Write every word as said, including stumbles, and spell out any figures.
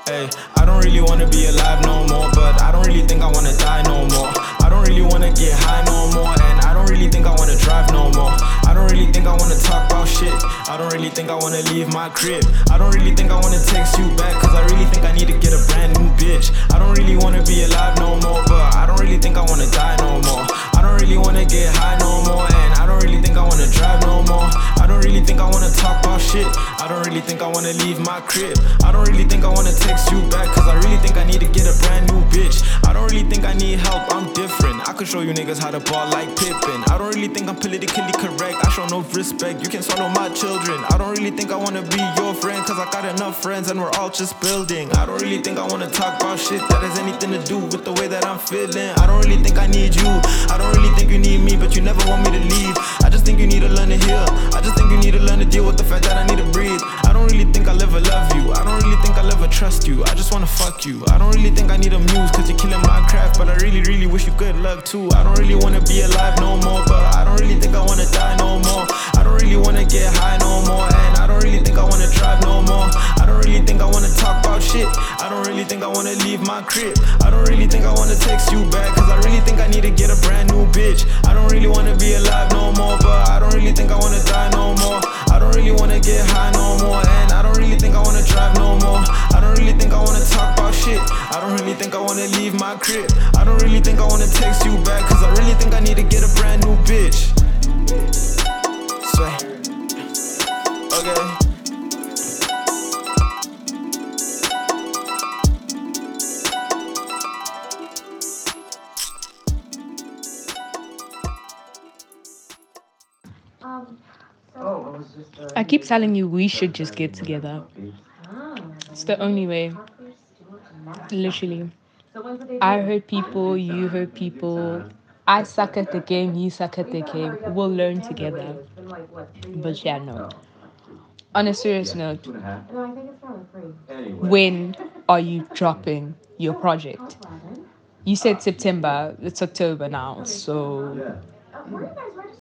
Hey, I don't really wanna be alive no more, but I don't really think I wanna die no more. I don't really wanna get high no more, and I don't really think I wanna drive no more. I don't really think I wanna talk about shit. I don't really think I wanna leave my crib. I don't really think I wanna text you back, cause I really think I need to get a brand new bitch. I don't really wanna be alive no more, but I don't really think I wanna die no more. I don't really wanna get high no more, and I don't really think I wanna drive no more. I don't really think I wanna talk about shit. I don't really think I wanna leave my crib. I don't really think I wanna text you back, cause I really think I need to get a brand new bitch. I don't really think I need help, I'm different. I could show you niggas how to ball like Pippin. I don't really think I'm politically correct, I show no respect. You can swallow my children. I don't really think I wanna be your friend, cause I got enough friends and we're all just building. I don't really think I wanna talk about shit that has anything to do with the way that I'm feeling. I don't really think I need you. I don't really think you need me, but you never want me to leave. I just think you need to learn to heal. I just think you need to learn to deal with the fact that I need to breathe. I don't really think I'll ever love you. I don't really think I'll ever trust you. I just wanna fuck you. I don't really think I need a muse, cause you're killing my craft, but I really, really wish you good luck too. I don't really wanna be alive no more, but I don't really think I wanna die no more. I don't really wanna get high no more, and I don't really think I wanna drive no more. I don't really think I wanna talk about shit. I don't really think I wanna leave my crib. I don't really think I wanna text you back, cause I really think I need to get a brand new bitch. I don't really wanna be alive no more, but I don't really think I wanna die no more. I don't really wanna get high no more, and I don't really think I wanna drive no more. I don't really think I wanna talk about shit. I don't really think I wanna leave my crib. I don't really think I wanna text you back, cause I really think I need to get a brand new bitch. Sway. Okay. I keep telling you we should just get together. It's the only way. Literally. I hurt people, you hurt people. I suck at the game, you suck at the game. We'll learn together. But yeah, no. On a serious note, when are you dropping your project? You said September, it's October now, so